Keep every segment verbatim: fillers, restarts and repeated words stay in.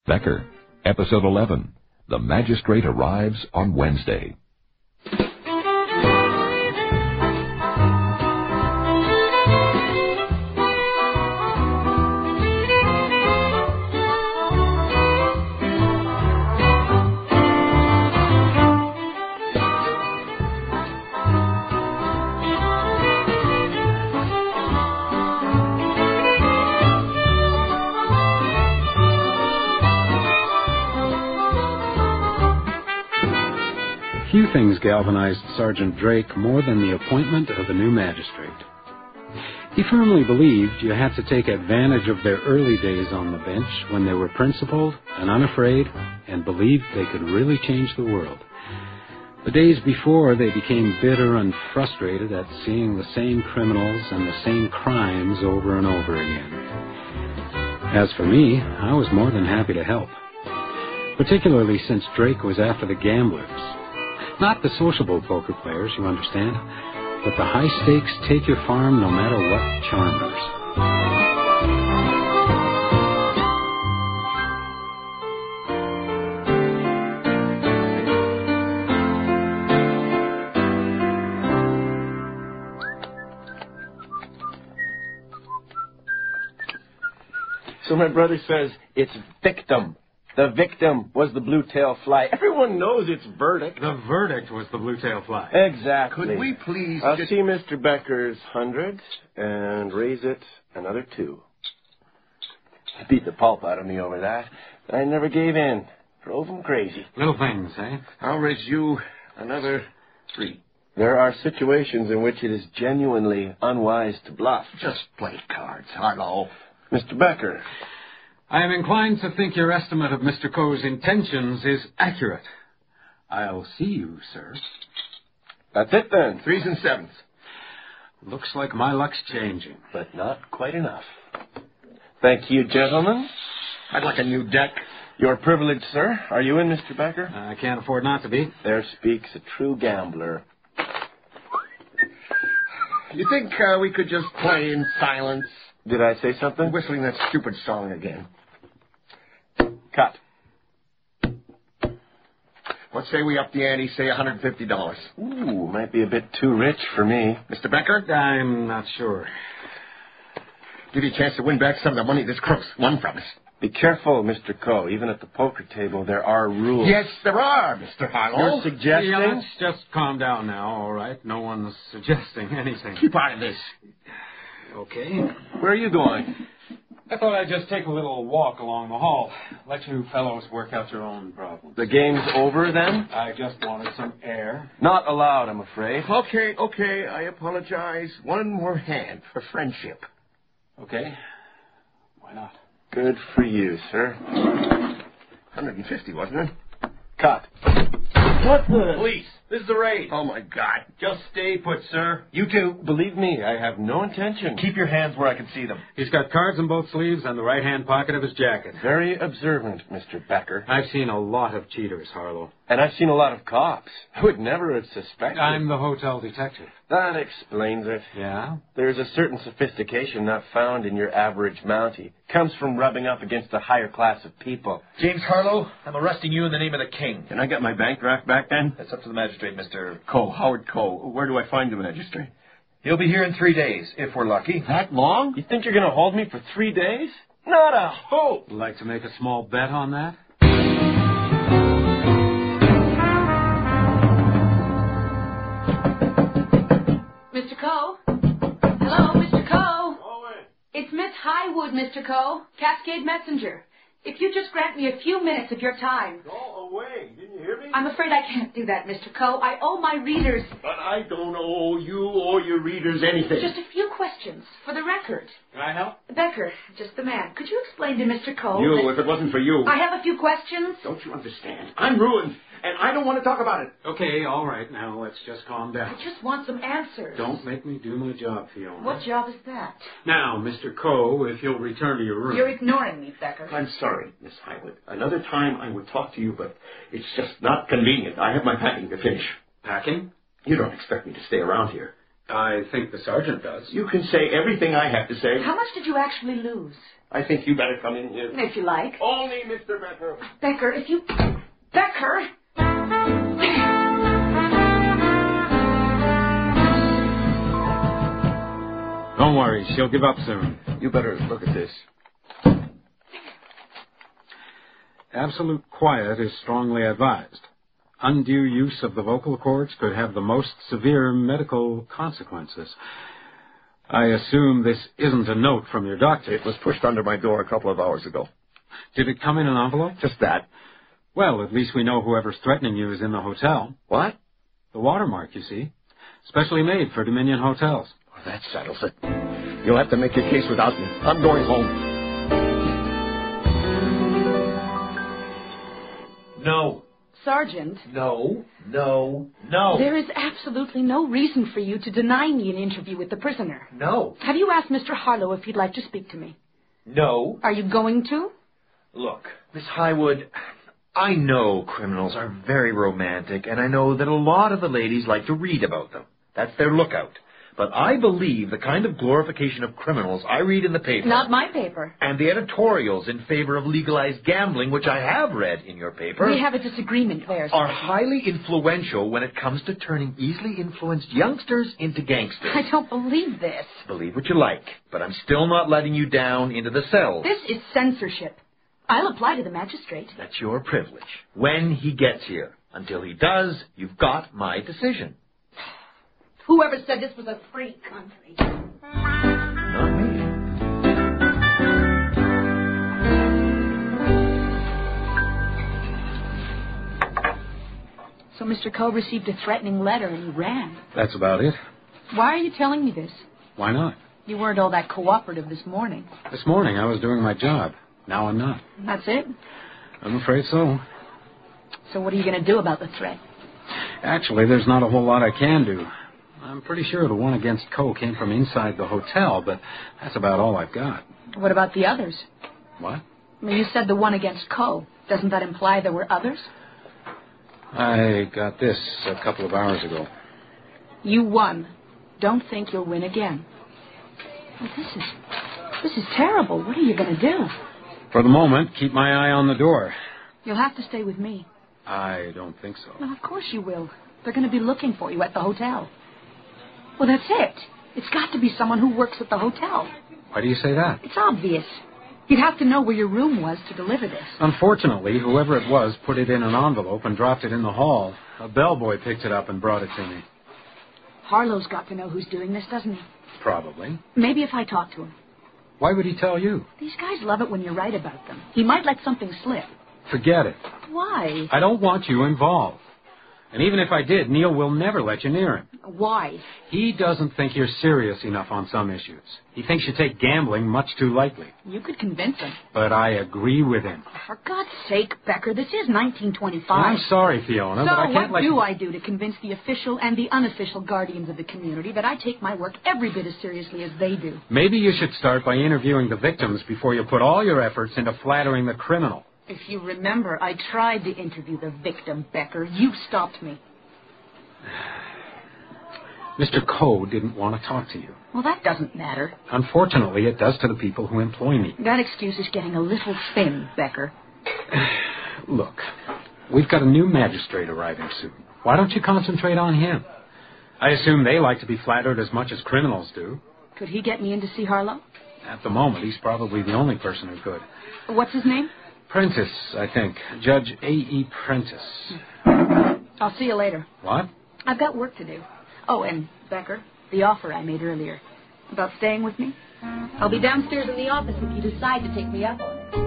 Becker, Episode eleven. The Magistrate Arrives on Wednesday. Few things galvanized Sergeant Drake more than the appointment of a new magistrate. He firmly believed you had to take advantage of their early days on the bench when they were principled and unafraid and believed they could really change the world. The days before, they became bitter and frustrated at seeing the same criminals and the same crimes over and over again. As for me, I was more than happy to help, particularly since Drake was after the gamblers. Not the sociable poker players, you understand, but the high-stakes, take-your-farm, no-matter-what charmers. So my brother says it's victim. The victim was the blue-tailed fly. Everyone knows it's verdict. The verdict was the blue-tailed fly. Exactly. Could we please I'll just... see Mister Becker's hundred and raise it another two. He beat the pulp out of me over that. I never gave in. Drove him crazy. Little things, eh? I'll raise you another three. There are situations in which it is genuinely unwise to bluff. Just play cards, Harlow. Mister Becker. I am inclined to think your estimate of Mister Coe's intentions is accurate. I'll see you, sir. That's it, then. Threes and sevens. Looks like my luck's changing. But not quite enough. Thank you, gentlemen. I'd like a new deck. Your privilege, sir. Are you in, Mister Becker? I can't afford not to be. There speaks a true gambler. You think uh, we could just play in silence? Did I say something? Whistling that stupid song again. Cut. What say we up the ante, say one hundred fifty dollars? Ooh, might be a bit too rich for me. Mister Becker? I'm not sure. Give you a chance to win back some of the money this crook's won from us. Be careful, Mister Coe. Even at the poker table, there are rules. Yes, there are, Mister Harlow. You're suggesting... Yeah, let's just calm down now, all right? No one's suggesting anything. Keep out of this. Okay. Where are you going? I thought I'd just take a little walk along the hall. Let you fellows work out your own problems. The game's over, then? I just wanted some air. Not allowed, I'm afraid. Okay, okay, I apologize. One more hand for friendship. Okay. Why not? Good for you, sir. one hundred fifty, wasn't it? Cut. What the... Police, this is the raid. Oh, my God. Just stay put, sir. You two, believe me, I have no intention. Keep your hands where I can see them. He's got cards in both sleeves and the right-hand pocket of his jacket. Very observant, Mister Becker. I've seen a lot of cheaters, Harlow. And I've seen a lot of cops. I would never have suspected. I'm the hotel detective. That explains it. Yeah? There's a certain sophistication not found in your average Mountie. Comes from rubbing up against a higher class of people. James Harlow, I'm arresting you in the name of the king. Can I get my bank draft back then? That's up to the magistrate, Mister Coe, Howard Coe. Where do I find the magistrate? He'll be here in three days, if we're lucky. That long? You think you're going to hold me for three days? Not a hope. Would like to make a small bet on that? Mister Coe? Hello, Mister Coe? It's Miss Highwood, Mister Coe. Cascade Messenger. If you just grant me a few minutes of your time. Go away. Didn't you hear me? I'm afraid I can't do that, Mister Coe. I owe my readers But I don't owe you or your readers anything. just a few questions for the record. Can I help? Becker, just the man. Could you explain to Mister Coe You, that if it wasn't for you. I have a few questions? Don't you understand? I'm ruined, and I don't want to talk about it. Okay, all right. Now let's just calm I down. just want some answers. Don't make me do my job, Fiona. What job is that? Now, Mister Coe, if you'll return to your room. You're ignoring me, Becker. I'm sorry, Miss Highwood. Another time I would talk to you, but it's just not convenient. I have my packing to finish. Packing? You don't expect me to stay around here. I think the sergeant does. You can say everything I have to say. How much did you actually lose? I think you better come in here. If you like. Only Mister Becker. Becker, if you... Becker! Don't worry, she'll give up soon. You better look at this. Absolute quiet is strongly advised. Undue use of the vocal cords could have the most severe medical consequences. I assume this isn't a note from your doctor. It was pushed under my door a couple of hours ago. Did it come in an envelope? Just that. Well, at least we know whoever's threatening you is in the hotel. What? The watermark, you see. Specially made for Dominion hotels. Well, that settles it. You'll have to make your case without me. I'm going home. No. Sergeant, No. No. No. there is absolutely no reason for you to deny me an interview with the prisoner. No. Have you asked Mister Harlow if he'd like to speak to me? No. Are you going to? Look, Miss Highwood, I know criminals are very romantic, and I know that a lot of the ladies like to read about them. That's their lookout. But I believe the kind of glorification of criminals I read in the paper... Not my paper. ...and the editorials in favor of legalized gambling, which I have read in your paper... We have a disagreement there, ...are Sergeant. highly influential when it comes to turning easily influenced youngsters into gangsters. I don't believe this. Believe what you like, but I'm still not letting you down into the cells. This is censorship. I'll apply to the magistrate. That's your privilege. When he gets here. Until he does, you've got my decision. Whoever said this was a free country. Not me. So Mister Coe received a threatening letter and he ran. That's about it. Why are you telling me this? Why not? You weren't all that cooperative this morning. This morning I was doing my job. Now I'm not. That's it? I'm afraid so. So what are you going to do about the threat? Actually, there's not a whole lot I can do. I'm pretty sure the one against Coe came from inside the hotel, but that's about all I've got. What about the others? What? I mean, you said the one against Coe. Doesn't that imply there were others? I got this a couple of hours ago. You won. Don't think you'll win again. Well, this is... This is terrible. What are you going to do? For the moment, keep my eye on the door. You'll have to stay with me. I don't think so. Well, of course you will. They're going to be looking for you at the hotel. Well, that's it. It's got to be someone who works at the hotel. Why do you say that? It's obvious. You'd have to know where your room was to deliver this. Unfortunately, whoever it was put it in an envelope and dropped it in the hall. A bellboy picked it up and brought it to me. Harlow's got to know who's doing this, doesn't he? Probably. Maybe if I talk to him. Why would he tell you? These guys love it when you write about them. He might let something slip. Forget it. Why? I don't want you involved. And even if I did, Neil will never let you near him. Why? He doesn't think you're serious enough on some issues. He thinks you take gambling much too lightly. You could convince him. But I agree with him. For God's sake, Becker, this is nineteen twenty-five. I'm sorry, Fiona, so but I can't what let do you... I do to convince the official and the unofficial guardians of the community that I take my work every bit as seriously as they do? Maybe you should start by interviewing the victims before you put all your efforts into flattering the criminal. If you remember, I tried to interview the victim, Becker. You stopped me. Mister Coe didn't want to talk to you. Well, that doesn't matter. Unfortunately, it does to the people who employ me. That excuse is getting a little thin, Becker. Look, we've got a new magistrate arriving soon. Why don't you concentrate on him? I assume they like to be flattered as much as criminals do. Could he get me in to see Harlow? At the moment, he's probably the only person who could. What's his name? Prentice, I think. Judge A E. Prentice. I'll see you later. What? I've got work to do. Oh, and, Becker, the offer I made earlier. About staying with me? I'll be downstairs in the office if you decide to take me up on it.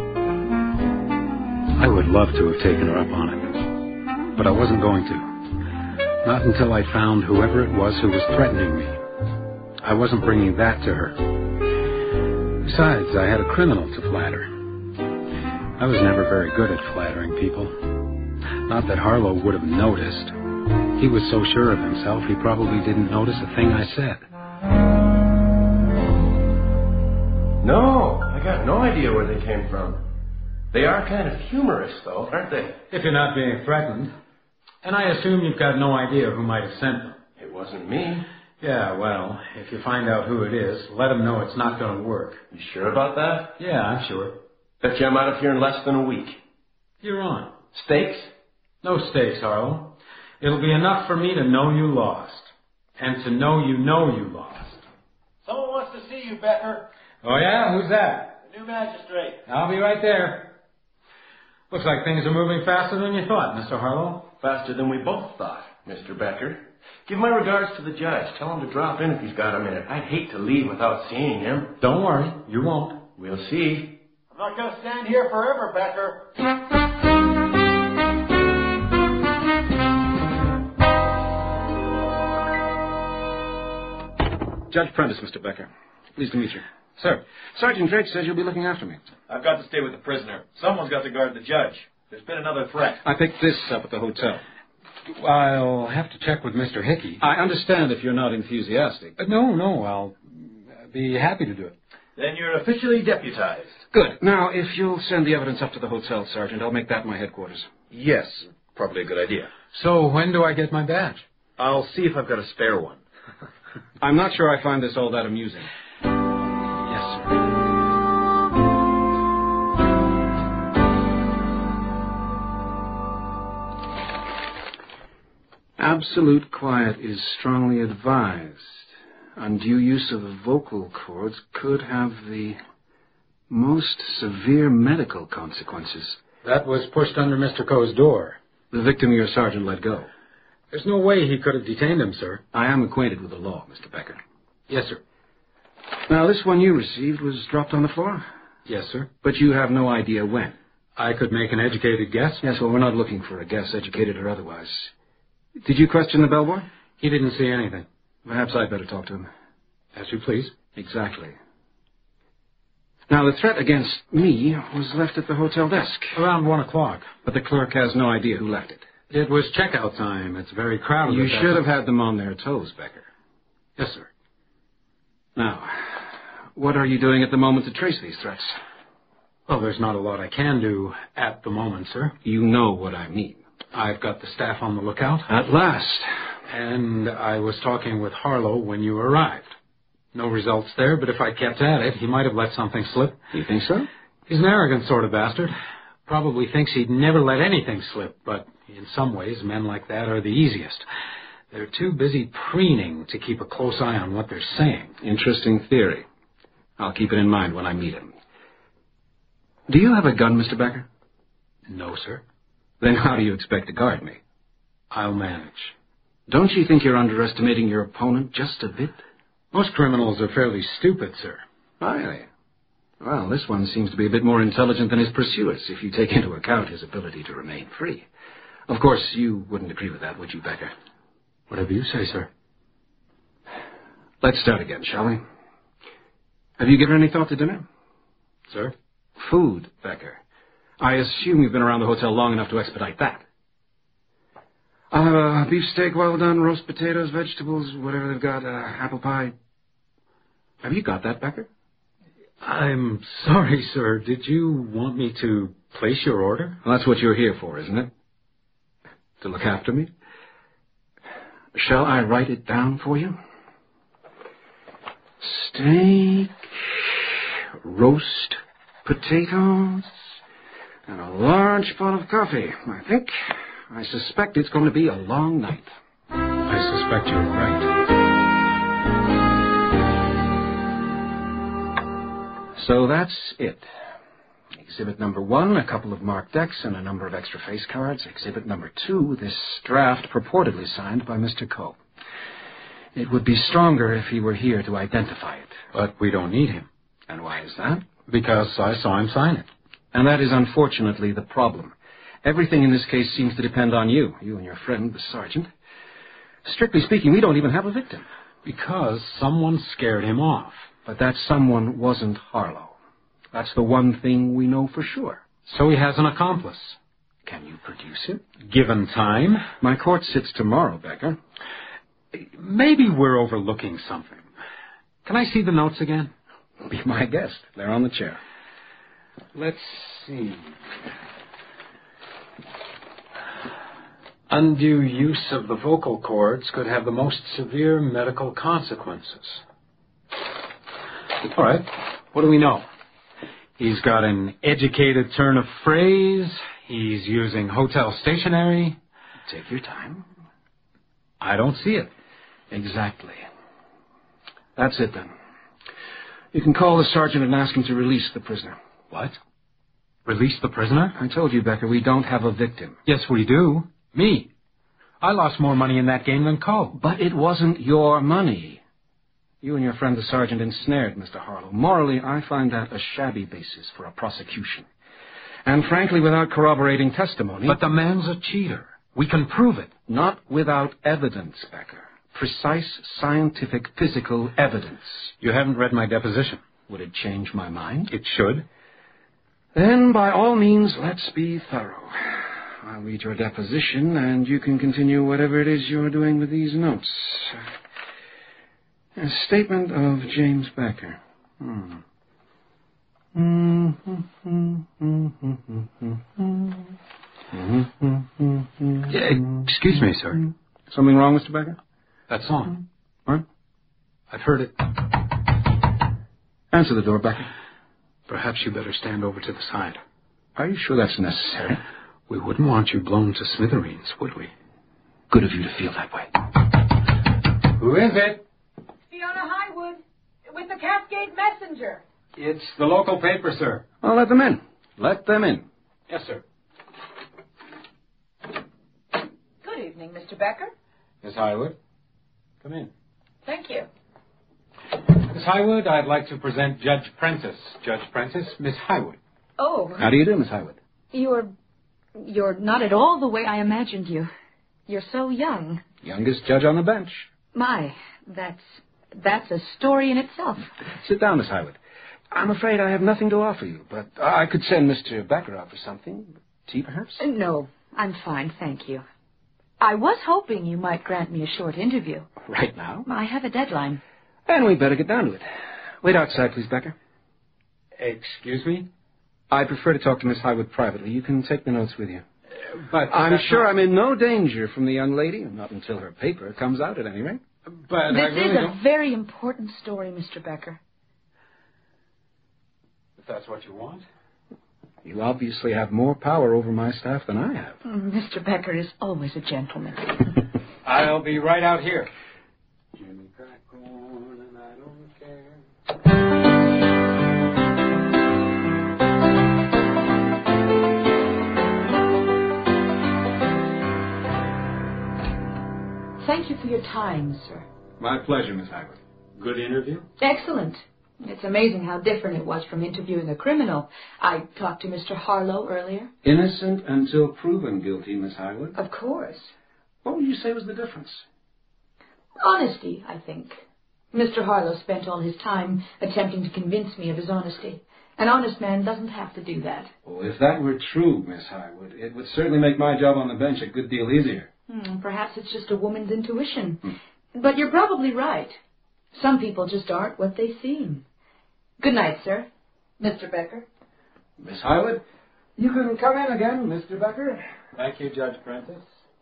I would love to have taken her up on it. But I wasn't going to. Not until I found whoever it was who was threatening me. I wasn't bringing that to her. Besides, I had a criminal to flatter. I was never very good at flattering people. Not that Harlow would have noticed. He was so sure of himself, he probably didn't notice a thing I said. No, I got no idea where they came from. They are kind of humorous, though, aren't they? If you're not being threatened. And I assume you've got no idea who might have sent them. It wasn't me. Yeah, well, if you find out who it is, let him know it's not going to work. You sure about that? Yeah, I'm sure. Bet you I'm out of here in less than a week. You're on. Stakes? No stakes, Harlow. It'll be enough for me to know you lost. And to know you know you lost. Someone wants to see you, Becker. Oh, yeah? Who's that? The new magistrate. I'll be right there. Looks like things are moving faster than you thought, Mister Harlow. Faster than we both thought, Mister Becker. Give my regards to the judge. Tell him to drop in if he's got a minute. I'd hate to leave without seeing him. Don't worry. You won't. We'll see. I'm not going to stand here forever, Becker. Judge Prentice, Mister Becker. Pleased to meet you. Sir. Sergeant Drake says you'll be looking after me. I've got to stay with the prisoner. Someone's got to guard the judge. There's been another threat. I picked this up at the hotel. I'll have to check with Mister Hickey. I understand if you're not enthusiastic. Uh, no, no, I'll be happy to do it. Then you're officially deputized. Good. Now, if you'll send the evidence up to the hotel, Sergeant, I'll make that my headquarters. Yes, probably a good idea. So when do I get my badge? I'll see if I've got a spare one. I'm not sure I find this all that amusing. Yes, sir. Absolute quiet is strongly advised. Undue use of the vocal cords could have the most severe medical consequences. That was pushed under Mister Coe's door. The victim your sergeant let go. There's no way he could have detained him, sir. I am acquainted with the law, Mister Becker. Yes, sir. Now, this one you received was dropped on the floor? Yes, sir. But you have no idea when? I could make an educated guess. Yes, well, we're not looking for a guess, educated or otherwise. Did you question the bellboy? He didn't see anything. Perhaps I'd better talk to him. As you please. Exactly. Now, the threat against me was left at the hotel desk. Around one o'clock. But the clerk has no idea who left it. It was checkout time. It's very crowded. You should have had them on their toes, Becker. Yes, sir. Now, what are you doing at the moment to trace these threats? Well, there's not a lot I can do at the moment, sir. You know what I mean. I've got the staff on the lookout. At last. And I was talking with Harlow when you arrived. No results there, but if I kept at it, he might have let something slip. You think so? He's an arrogant sort of bastard. Probably thinks he'd never let anything slip, but in some ways, men like that are the easiest. They're too busy preening to keep a close eye on what they're saying. Interesting theory. I'll keep it in mind when I meet him. Do you have a gun, Mister Becker? No, sir. Then how do you expect to guard me? I'll manage. Don't you think you're underestimating your opponent just a bit? Most criminals are fairly stupid, sir. Really? Well, this one seems to be a bit more intelligent than his pursuers, if you take into account his ability to remain free. Of course, you wouldn't agree with that, would you, Becker? Whatever you say, sir. Let's start again, shall we? Have you given any thought to dinner? Sir? Food, Becker. I assume you've been around the hotel long enough to expedite that. I'll have a beefsteak well done, roast potatoes, vegetables, whatever they've got, uh, apple pie. Have you got that, Becker? I'm sorry, sir. Did you want me to place your order? Well, that's what you're here for, isn't it? To look after me? Shall I write it down for you? Steak, roast potatoes, and a large pot of coffee. I think, I suspect it's going to be a long night. I suspect you're right. So that's it. Exhibit number one, a couple of marked decks and a number of extra face cards. Exhibit number two, this draft purportedly signed by Mister Coe. It would be stronger if he were here to identify it. But we don't need him. And why is that? Because I saw him sign it. And that is unfortunately the problem. Everything in this case seems to depend on you, you and your friend, the sergeant. Strictly speaking, we don't even have a victim. Because someone scared him off. But that someone wasn't Harlow. That's the one thing we know for sure. So he has an accomplice. Can you produce him? Given time. My court sits tomorrow, Becker. Maybe we're overlooking something. Can I see the notes again? Be my guest. They're on the chair. Let's see. Undue use of the vocal cords could have the most severe medical consequences. All right, what do we know? He's got an educated turn of phrase. He's using hotel stationery. Take your time. I don't see it. Exactly. That's it, then. You can call the sergeant and ask him to release the prisoner. What? Release the prisoner? I told you, Becker, we don't have a victim. Yes, we do. Me. I lost more money in that game than Coe. But it wasn't your money. You and your friend the sergeant ensnared Mister Harlow. Morally, I find that a shabby basis for a prosecution. And frankly, without corroborating testimony... But the man's a cheater. We can prove it. Not without evidence, Becker. Precise, scientific, physical evidence. You haven't read my deposition. Would it change my mind? It should. Then, by all means, let's be thorough. I'll read your deposition, and you can continue whatever it is you're doing with these notes. A statement of James Becker. Hmm. Yeah, excuse me, sir. Something wrong, Mister Becker? That song. What? I've heard it. Answer the door, Becker. Perhaps you better stand over to the side. Are you sure that's necessary? We wouldn't want you blown to smithereens, would we? Good of you to feel that way. Who is it? Fiona Highwood, with the Cascade Messenger. It's the local paper, sir. Well, let them in. Let them in. Yes, sir. Good evening, Mister Becker. Miss Highwood, come in. Thank you. Miss Highwood, I'd like to present Judge Prentice. Judge Prentice, Miss Highwood. Oh. How do you do, Miss Highwood? You're... You're not at all the way I imagined you. You're so young. Youngest judge on the bench. My, that's... That's a story in itself. Sit down, Miss Highwood. I'm afraid I have nothing to offer you, but I could send Mister Becker out for something. Tea, perhaps? No, I'm fine, thank you. I was hoping you might grant me a short interview. Right now? I have a deadline. And we'd better get down to it. Wait outside, please, Becker. Excuse me? I prefer to talk to Miss Highwood privately. You can take the notes with you. Uh, but I'm sure not... I'm in no danger from the young lady, not until her paper comes out, at any rate. But this I really is a don't... very important story, Mister Becker. If that's what you want. You obviously have more power over my staff than I have. Mister Becker is always a gentleman. I'll be right out here. Jimmy crack corn and I don't care. Thank you for your time, sir. My pleasure, Miss Highwood. Good interview? Excellent. It's amazing how different it was from interviewing a criminal. I talked to Mister Harlow earlier. Innocent until proven guilty, Miss Highwood. Of course. What would you say was the difference? Honesty, I think. Mister Harlow spent all his time attempting to convince me of his honesty. An honest man doesn't have to do that. Oh, if that were true, Miss Highwood, it would certainly make my job on the bench a good deal easier. Hmm, perhaps it's just a woman's intuition. Hmm. But you're probably right. Some people just aren't what they seem. Good night, sir. Mister Becker. Miss Highwood, you can come in again, Mister Becker. Thank you, Judge Prentice.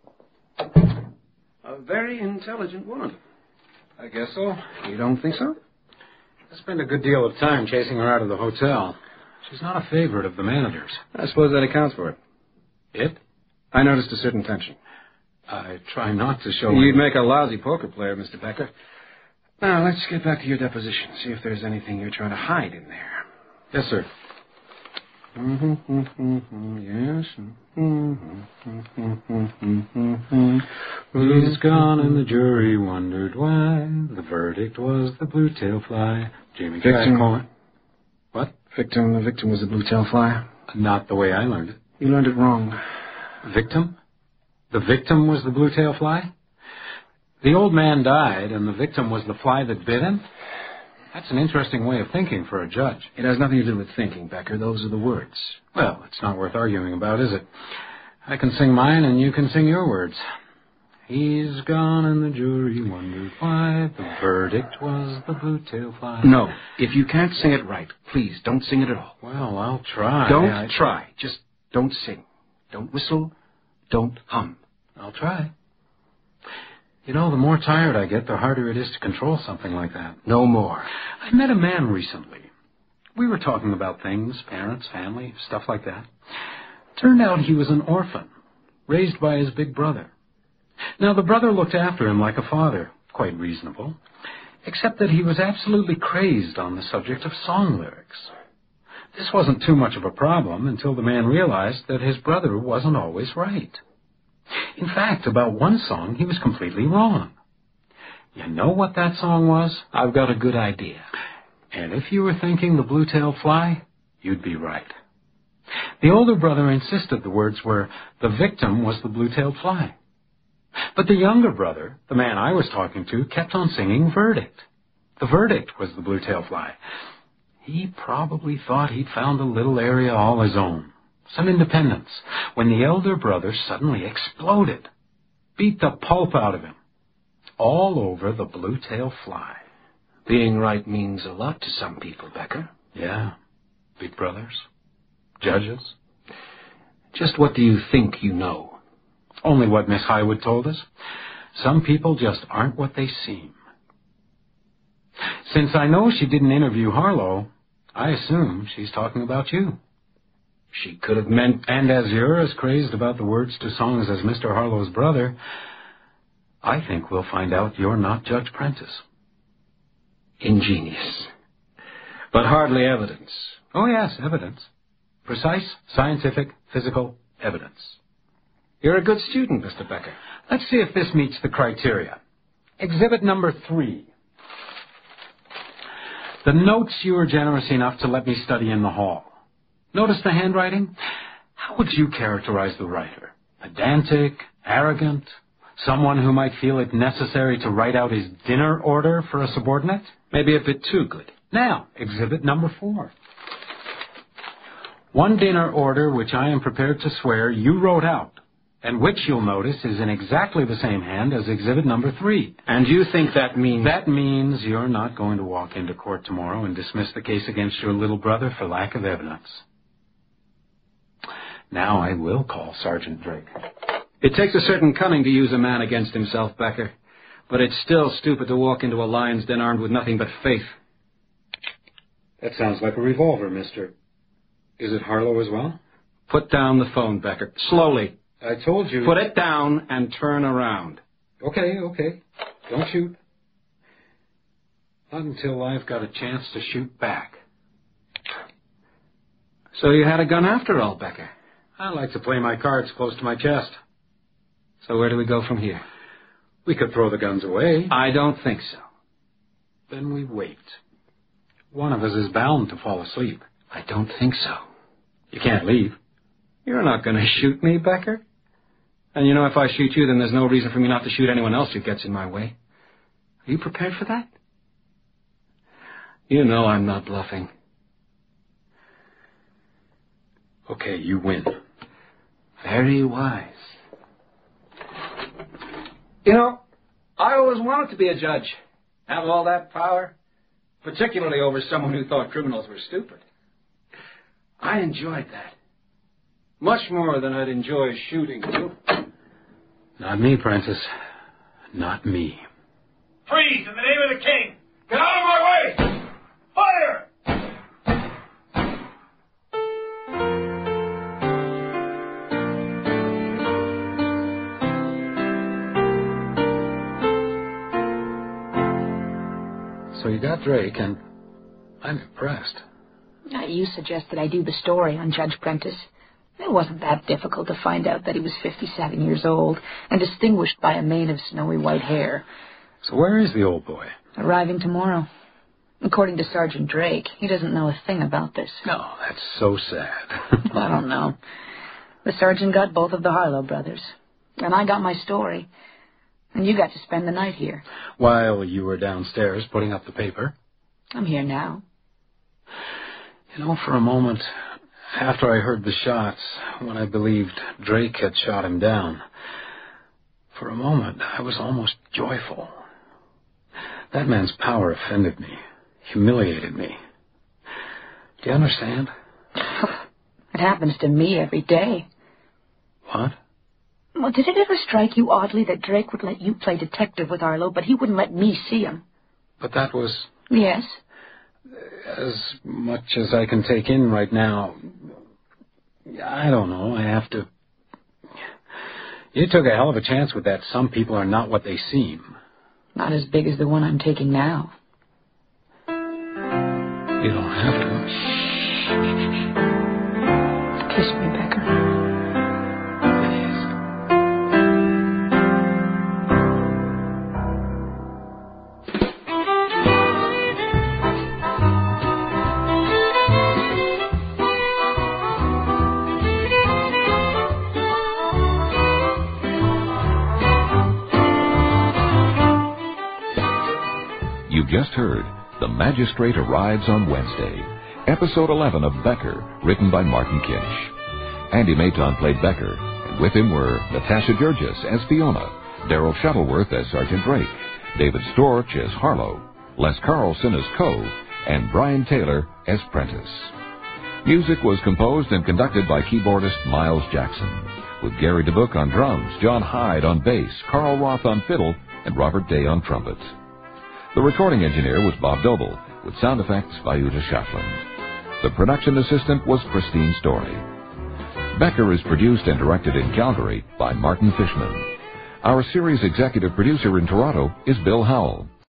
A very intelligent woman. I guess so. You don't think so? I spent a good deal of time chasing her out of the hotel. She's not a favorite of the manager's. I suppose that accounts for it. It? I noticed a certain tension. I try not to show... You'd make a lousy poker player, Mister Becker. Now, let's get back to your deposition. See if there's anything you're trying to hide in there. Yes, sir. Mm-hmm, mm-hmm, mm-hmm, yes. Mm-hmm, mm-hmm, mm-hmm. He's gone and the jury wondered why. The verdict was the blue-tail fly. Jamie Victim. What? Victim. The victim was the blue-tail fly. Not the way I learned it. You learned it wrong. Victim? The victim was the blue-tail fly? The old man died, and the victim was the fly that bit him? That's an interesting way of thinking for a judge. It has nothing to do with thinking, Becker. Those are the words. Well, it's not worth arguing about, is it? I can sing mine, and you can sing your words. He's gone, and the jury wondered why. The verdict was the blue-tail fly. No. If you can't sing it right, please, don't sing it at all. Well, I'll try. Don't I... try. Just don't sing. Don't whistle. Don't hum. I'll try. You know, the more tired I get, the harder it is to control something like that. No more. I met a man recently. We were talking about things, parents, family, stuff like that. Turned out he was an orphan, raised by his big brother. Now, the brother looked after him like a father, quite reasonable, except that he was absolutely crazed on the subject of song lyrics. This wasn't too much of a problem until the man realized that his brother wasn't always right. In fact, about one song, he was completely wrong. You know what that song was? I've got a good idea. And if you were thinking the blue-tailed fly, you'd be right. The older brother insisted the words were, "The victim was the blue-tailed fly." But the younger brother, the man I was talking to, kept on singing "Verdict." The verdict was the blue-tailed fly. He probably thought he'd found a little area all his own, some independence, when the elder brother suddenly exploded, beat the pulp out of him, all over the blue-tailed fly. Being right means a lot to some people, Becker. Yeah, big brothers, judges. Just what do you think you know? Only what Miss Highwood told us. Some people just aren't what they seem. Since I know she didn't interview Harlow, I assume she's talking about you. She could have meant... And as you're as crazed about the words to songs as Mister Harlow's brother, I think we'll find out you're not Judge Prentice. Ingenious. But hardly evidence. Oh, yes, evidence. Precise, scientific, physical evidence. You're a good student, Mister Becker. Let's see if this meets the criteria. Exhibit number three. The notes you were generous enough to let me study in the hall. Notice the handwriting? How would you characterize the writer? Pedantic, arrogant, someone who might feel it necessary to write out his dinner order for a subordinate? Maybe a bit too good. Now, exhibit number four. One dinner order which I am prepared to swear you wrote out, and which you'll notice is in exactly the same hand as exhibit number three. And you think that means... That means you're not going to walk into court tomorrow and dismiss the case against your little brother for lack of evidence. Now I will call Sergeant Drake. It takes a certain cunning to use a man against himself, Becker. But it's still stupid to walk into a lion's den armed with nothing but faith. That sounds like a revolver, mister. Is it Harlow as well? Put down the phone, Becker. Slowly. I told you... Put it down and turn around. Okay, okay. Don't shoot. Not until I've got a chance to shoot back. So you had a gun after all, Becker? I like to play my cards close to my chest. So where do we go from here? We could throw the guns away. I don't think so. Then we wait. One of us is bound to fall asleep. I don't think so. You can't leave. You're not going to shoot me, Becker. And you know, if I shoot you, then there's no reason for me not to shoot anyone else who gets in my way. Are you prepared for that? You know I'm not bluffing. Okay, you win. Very wise. You know, I always wanted to be a judge. Have all that power. Particularly over someone who thought criminals were stupid. I enjoyed that. Much more than I'd enjoy shooting you. Not me, Prentice. Not me. Freeze in the name of the king! Get out of my way! Fire! So you got Drake, and I'm impressed. Now, you suggested I do the story on Judge Prentice. It wasn't that difficult to find out that he was fifty-seven years old and distinguished by a mane of snowy white hair. So where is the old boy? Arriving tomorrow. According to Sergeant Drake, he doesn't know a thing about this. No, that's so sad. I don't know. The sergeant got both of the Harlow brothers, and I got my story. And you got to spend the night here. While you were downstairs putting up the paper. I'm here now. You know, for a moment, after I heard the shots, when I believed Drake had shot him down, for a moment I was almost joyful. That man's power offended me, humiliated me. Do you understand? It happens to me every day. What? Well, did it ever strike you oddly that Drake would let you play detective with Arlo, but he wouldn't let me see him? But that was... Yes. As much as I can take in right now. I don't know. I have to... You took a hell of a chance with that some people are not what they seem. Not as big as the one I'm taking now. You don't have to. Kiss me, Becker. You've just heard The Magistrate Arrives on Wednesday, Episode eleven of Becker, written by Martin Kinch. Andy Maton played Becker, and with him were Natasha Burgess as Fiona, Daryl Shuttleworth as Sergeant Drake, David Storch as Harlow, Les Carlson as Coe, and Brian Taylor as Prentice. Music was composed and conducted by keyboardist Miles Jackson, with Gary DeBook on drums, John Hyde on bass, Carl Roth on fiddle, and Robert Day on trumpet. The recording engineer was Bob Doble, with sound effects by Uta Shafland. The production assistant was Christine Story. Becker is produced and directed in Calgary by Martin Fishman. Our series executive producer in Toronto is Bill Howell.